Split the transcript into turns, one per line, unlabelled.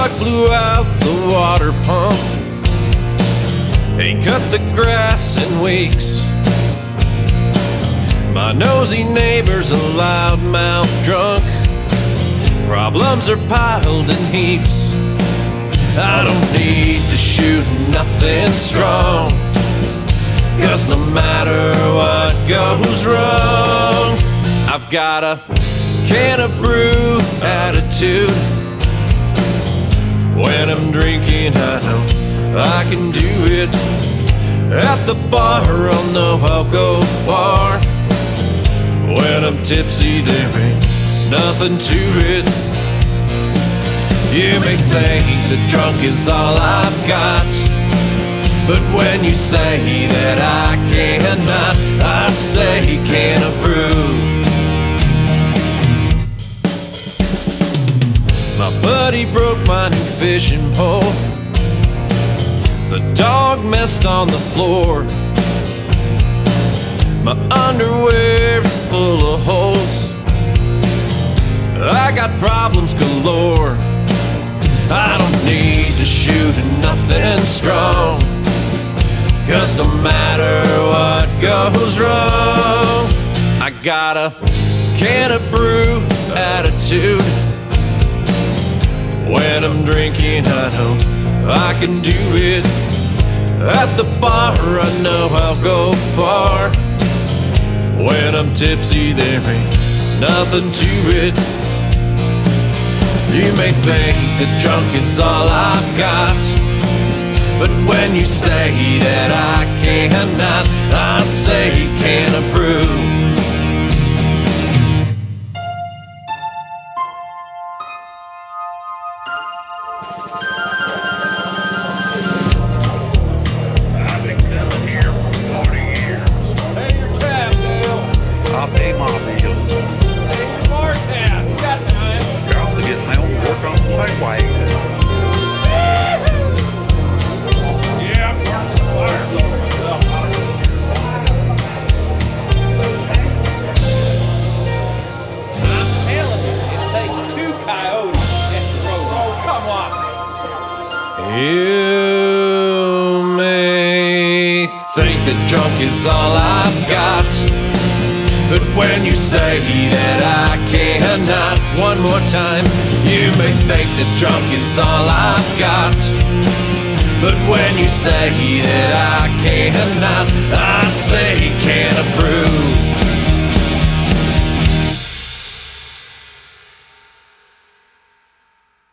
truck blew out the water pump. Ain't cut the grass in weeks. My nosy neighbor's a loudmouth drunk. Problems are piled in heaps. I don't need to shoot nothing strong, 'cause no matter what goes wrong, I've got a can of brew attitude. When I'm drinking, I know I can do it. At the bar, I'll know I'll go far. When I'm tipsy, there ain't nothing to it. You may think that drunk is all I've got, but when you say that I cannot, I say can of brew. My buddy broke my new fishing pole. The dog messed on the floor. My underwear's full of holes. I got problems galore. I don't need to shoot nothing strong, 'cause no matter what goes wrong, I got a can of brew attitude. When I'm drinking, I know I can do it. At the bar, I know I'll go far. When I'm tipsy, there ain't nothing to it. You may think that drunk is all I've got, but when you say that I cannot, I say can of brew.
I've been coming here for 40 years.
Pay your tab, Bill.
I'll pay my bills.
Pay your bar tab. You got time.
Got to get my own work on my wagon. Yeah, I'm burning the fires over myself.
I'm telling you, it takes 2 coyotes to get the road. Oh, come on. You may think that drunk is all I've got, but when you say that I cannot, one more time, you may think that drunk is all I've got, but when you say that I cannot, I say